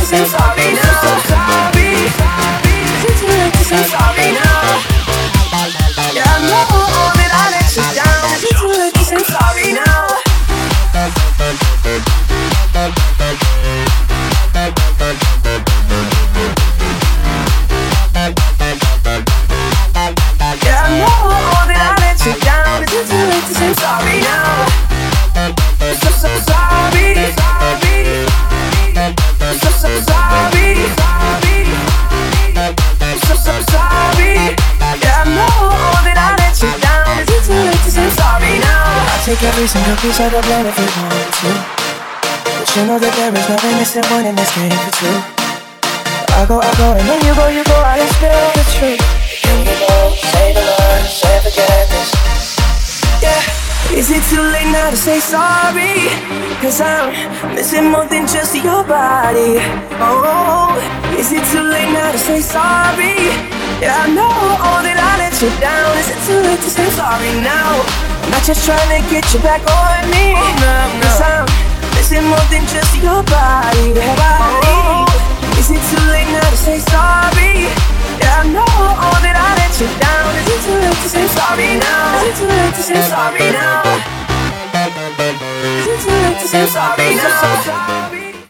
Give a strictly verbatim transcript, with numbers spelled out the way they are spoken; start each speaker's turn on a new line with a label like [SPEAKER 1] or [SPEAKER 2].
[SPEAKER 1] say sorry now? So sorry. Is it too late to say sorry now? Yeah, I know that I let you down. Is it too late to say sorry now? Yeah, I know that I let you down. Is it too late to say sorry now? So, so sorry, sorry. So, so sorry, sorry. So, so sorry. Yeah, I know that I let you down. Is it too late to say sorry now? I'll take every single piece of the blame if you want to, but you know that there is nothing missing one in this game for two. I go, I go, and then you go, you go, I just spill the truth. Then you go, say the Lord, say forget this. Yeah. Is it too late now to say sorry? Cause I'm missing more than just your body. Oh, is it too late now to say sorry? Yeah, I know that I let you down. Is it too late to say sorry now? I'm not just trying to get you back on me. Cause I'm missing more than just your body. Oh, is it too late now to say sorry? Yeah, I know that I let you down. Is it too late to say sorry now? Is it too late to say sorry now? Is it too late to say sorry now?